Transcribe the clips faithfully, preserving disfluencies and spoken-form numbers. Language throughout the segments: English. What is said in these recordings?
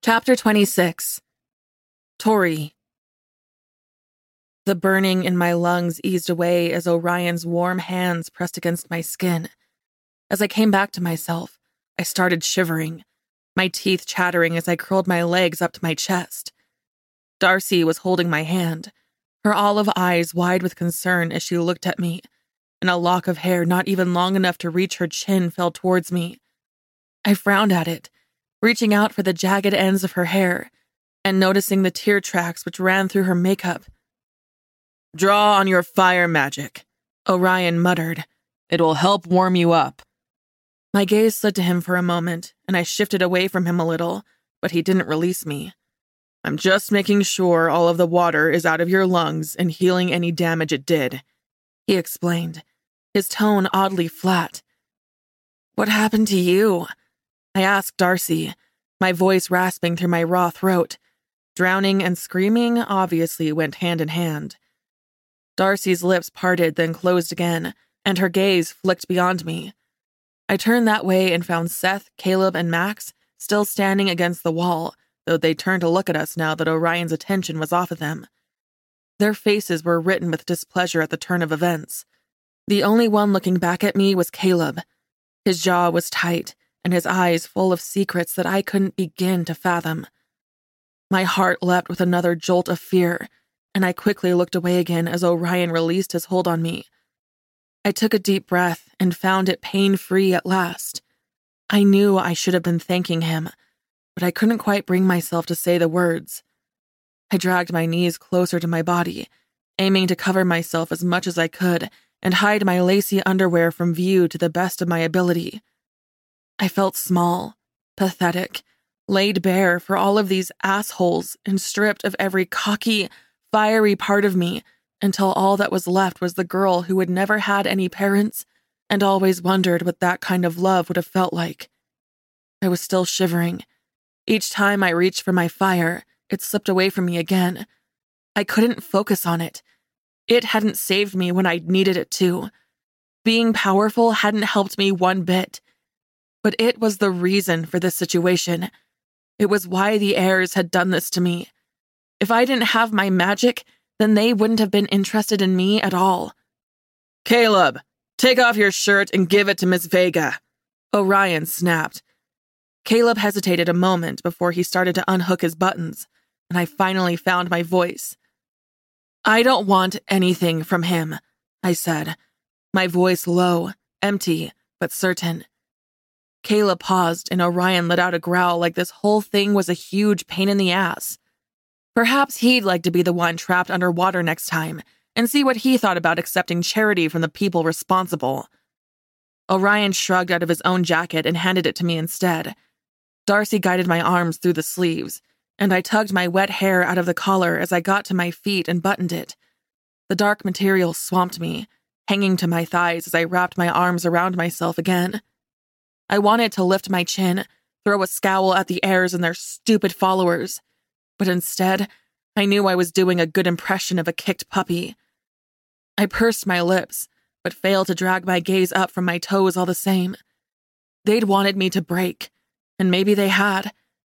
Chapter twenty-six. Tori. The burning in my lungs eased away as Orion's warm hands pressed against my skin. As I came back to myself, I started shivering, my teeth chattering as I curled my legs up to my chest. Darcy was holding my hand, her olive eyes wide with concern as she looked at me, and a lock of hair not even long enough to reach her chin fell towards me. I frowned at it, reaching out for the jagged ends of her hair, and noticing the tear tracks which ran through her makeup. "Draw on your fire magic," Orion muttered. "It will help warm you up." My gaze slid to him for a moment, and I shifted away from him a little, but he didn't release me. "I'm just making sure all of the water is out of your lungs and healing any damage it did," he explained, his tone oddly flat. "What happened to you?" I asked Darcy, my voice rasping through my raw throat. Drowning and screaming obviously went hand in hand. Darcy's lips parted, then closed again, and her gaze flicked beyond me. I turned that way and found Seth, Caleb, and Max still standing against the wall, though they turned to look at us now that Orion's attention was off of them. Their faces were written with displeasure at the turn of events. The only one looking back at me was Caleb. His jaw was tight, and his eyes full of secrets that I couldn't begin to fathom. My heart leapt with another jolt of fear, and I quickly looked away again as Orion released his hold on me. I took a deep breath and found it pain-free at last. I knew I should have been thanking him, but I couldn't quite bring myself to say the words. I dragged my knees closer to my body, aiming to cover myself as much as I could and hide my lacy underwear from view to the best of my ability. I felt small, pathetic, laid bare for all of these assholes and stripped of every cocky, fiery part of me until all that was left was the girl who had never had any parents and always wondered what that kind of love would have felt like. I was still shivering. Each time I reached for my fire, it slipped away from me again. I couldn't focus on it. It hadn't saved me when I needed it to. Being powerful hadn't helped me one bit. But it was the reason for this situation. It was why the heirs had done this to me. If I didn't have my magic, then they wouldn't have been interested in me at all. "Caleb, take off your shirt and give it to Miss Vega," Orion snapped. Caleb hesitated a moment before he started to unhook his buttons, and I finally found my voice. "I don't want anything from him," I said, my voice low, empty, but certain. Caleb paused, and Orion let out a growl like this whole thing was a huge pain in the ass. Perhaps he'd like to be the one trapped underwater next time, and see what he thought about accepting charity from the people responsible. Orion shrugged out of his own jacket and handed it to me instead. Darcy guided my arms through the sleeves, and I tugged my wet hair out of the collar as I got to my feet and buttoned it. The dark material swamped me, hanging to my thighs as I wrapped my arms around myself again. I wanted to lift my chin, throw a scowl at the heirs and their stupid followers, but instead, I knew I was doing a good impression of a kicked puppy. I pursed my lips, but failed to drag my gaze up from my toes all the same. They'd wanted me to break, and maybe they had.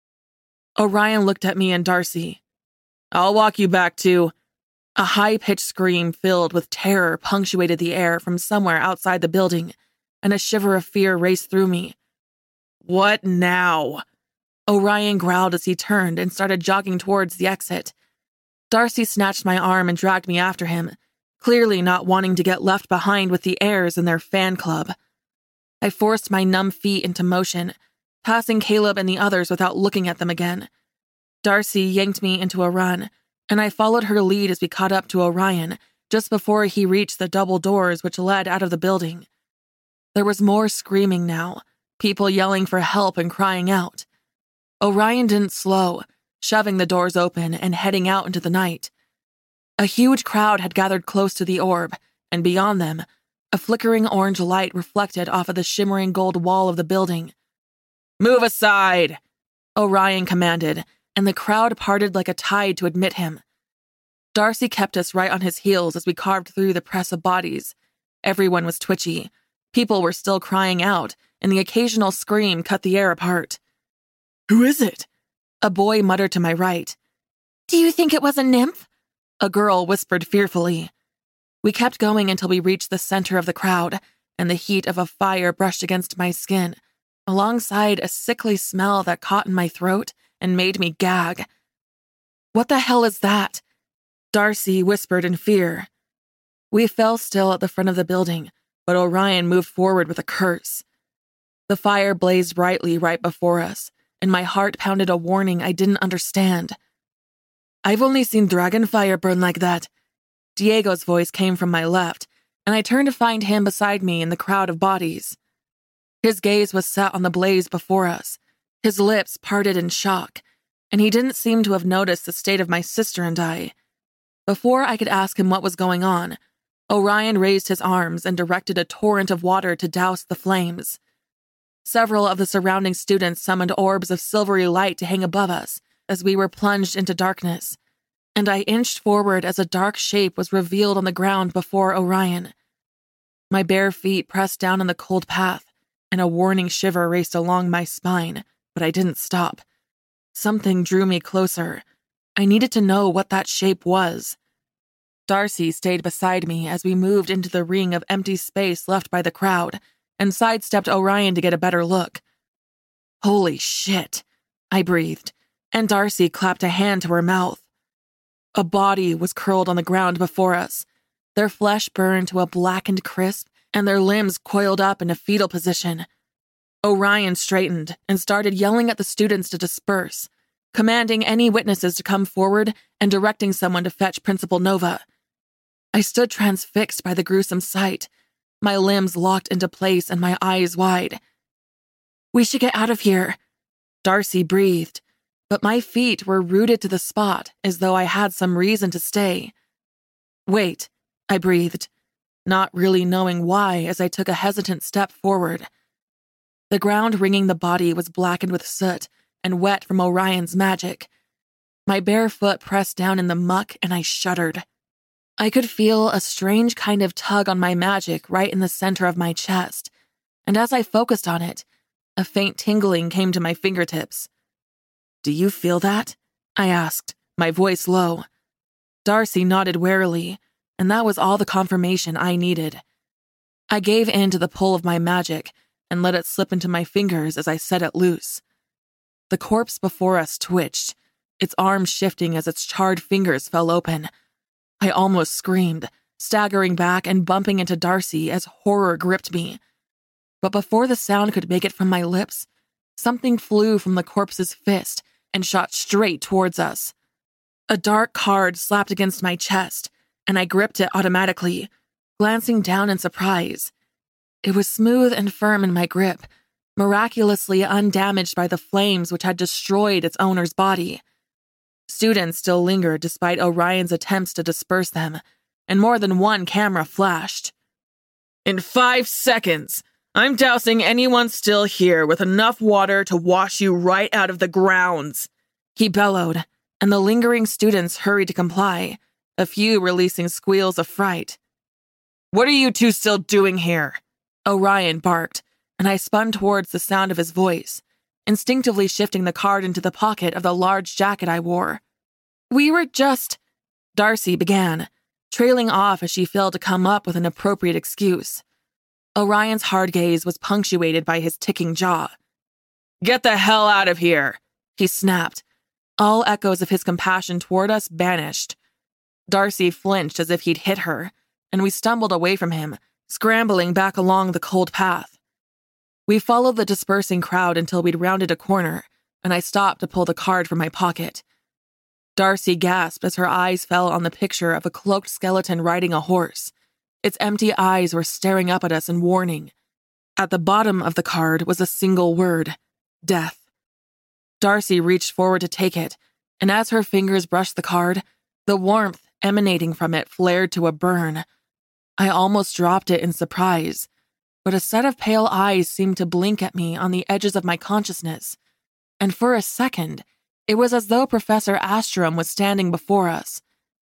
Orion looked at me and Darcy. "I'll walk you back to..." A high-pitched scream filled with terror punctuated the air from somewhere outside the building, and a shiver of fear raced through me. "What now?" Orion growled as he turned and started jogging towards the exit. Darcy snatched my arm and dragged me after him, clearly not wanting to get left behind with the heirs and their fan club. I forced my numb feet into motion, passing Caleb and the others without looking at them again. Darcy yanked me into a run, and I followed her lead as we caught up to Orion just before he reached the double doors which led out of the building. There was more screaming now, people yelling for help and crying out. Orion didn't slow, shoving the doors open and heading out into the night. A huge crowd had gathered close to the orb, and beyond them, a flickering orange light reflected off of the shimmering gold wall of the building. "Move aside!" Orion commanded, and the crowd parted like a tide to admit him. Darcy kept us right on his heels as we carved through the press of bodies. Everyone was twitchy. People were still crying out, and the occasional scream cut the air apart. "Who is it?" A boy muttered to my right. "Do you think it was a nymph?" A girl whispered fearfully. We kept going until we reached the center of the crowd, and the heat of a fire brushed against my skin, alongside a sickly smell that caught in my throat and made me gag. "What the hell is that?" Darcy whispered in fear. We fell still at the front of the building, but Orion moved forward with a curse. The fire blazed brightly right before us, and my heart pounded a warning I didn't understand. "I've only seen dragonfire burn like that." Diego's voice came from my left, and I turned to find him beside me in the crowd of bodies. His gaze was set on the blaze before us, his lips parted in shock, and he didn't seem to have noticed the state of my sister and I. Before I could ask him what was going on, Orion raised his arms and directed a torrent of water to douse the flames. Several of the surrounding students summoned orbs of silvery light to hang above us as we were plunged into darkness, and I inched forward as a dark shape was revealed on the ground before Orion. My bare feet pressed down on the cold path, and a warning shiver raced along my spine, but I didn't stop. Something drew me closer. I needed to know what that shape was. Darcy stayed beside me as we moved into the ring of empty space left by the crowd, and sidestepped Orion to get a better look. "Holy shit," I breathed, and Darcy clapped a hand to her mouth. A body was curled on the ground before us, their flesh burned to a blackened crisp, and their limbs coiled up in a fetal position. Orion straightened and started yelling at the students to disperse, commanding any witnesses to come forward and directing someone to fetch Principal Nova. I stood transfixed by the gruesome sight, my limbs locked into place and my eyes wide. "We should get out of here," Darcy breathed, but my feet were rooted to the spot as though I had some reason to stay. "Wait," I breathed, not really knowing why as I took a hesitant step forward. The ground ringing the body was blackened with soot and wet from Orion's magic. My bare foot pressed down in the muck and I shuddered. I could feel a strange kind of tug on my magic right in the center of my chest, and as I focused on it, a faint tingling came to my fingertips. "Do you feel that?" I asked, my voice low. Darcy nodded warily, and that was all the confirmation I needed. I gave in to the pull of my magic and let it slip into my fingers as I set it loose. The corpse before us twitched, its arms shifting as its charred fingers fell open. I almost screamed, staggering back and bumping into Darcy as horror gripped me. But before the sound could make it from my lips, something flew from the corpse's fist and shot straight towards us. A dark card slapped against my chest, and I gripped it automatically, glancing down in surprise. It was smooth and firm in my grip, miraculously undamaged by the flames which had destroyed its owner's body. Students still lingered despite Orion's attempts to disperse them, and more than one camera flashed. "In five seconds, I'm dousing anyone still here with enough water to wash you right out of the grounds," he bellowed, and the lingering students hurried to comply, a few releasing squeals of fright. "What are you two still doing here?" Orion barked, and I spun towards the sound of his voice, instinctively shifting the card into the pocket of the large jacket I wore. "We were just—" Darcy began, trailing off as she failed to come up with an appropriate excuse. Orion's hard gaze was punctuated by his ticking jaw. "Get the hell out of here," he snapped. All echoes of his compassion toward us banished. Darcy flinched as if he'd hit her, and we stumbled away from him, scrambling back along the cold path. We followed the dispersing crowd until we'd rounded a corner, and I stopped to pull the card from my pocket. Darcy gasped as her eyes fell on the picture of a cloaked skeleton riding a horse. Its empty eyes were staring up at us in warning. At the bottom of the card was a single word: death. Darcy reached forward to take it, and as her fingers brushed the card, the warmth emanating from it flared to a burn. I almost dropped it in surprise, but a set of pale eyes seemed to blink at me on the edges of my consciousness, and for a second, it was as though Professor Astrom was standing before us.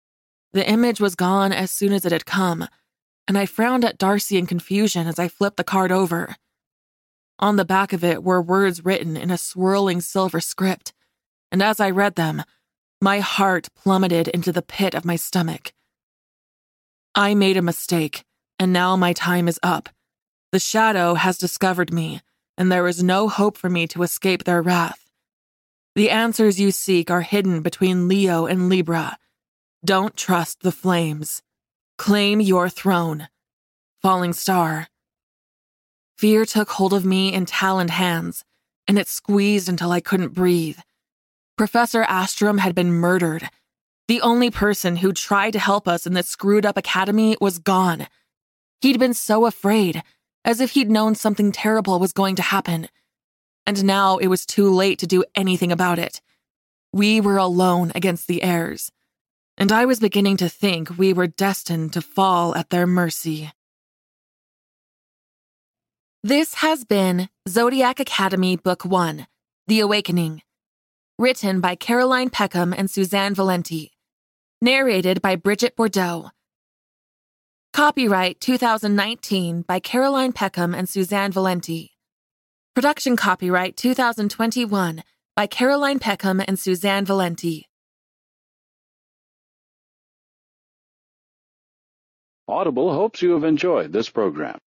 The image was gone as soon as it had come, and I frowned at Darcy in confusion as I flipped the card over. On the back of it were words written in a swirling silver script, and as I read them, my heart plummeted into the pit of my stomach. I made a mistake, and now my time is up. The shadow has discovered me, and there is no hope for me to escape their wrath. The answers you seek are hidden between Leo and Libra. Don't trust the flames. Claim your throne. Falling Star. Fear took hold of me in taloned hands, and it squeezed until I couldn't breathe. Professor Astrom had been murdered. The only person who tried to help us in this screwed-up academy was gone. He'd been so afraid, as if he'd known something terrible was going to happen. And now it was too late to do anything about it. We were alone against the heirs, and I was beginning to think we were destined to fall at their mercy. This has been Zodiac Academy Book one, The Awakening, written by Caroline Peckham and Suzanne Valenti, narrated by Bridget Bordeaux. Copyright twenty nineteen by Caroline Peckham and Suzanne Valenti. Production copyright twenty twenty-one by Caroline Peckham and Suzanne Valenti. Audible hopes you have enjoyed this program.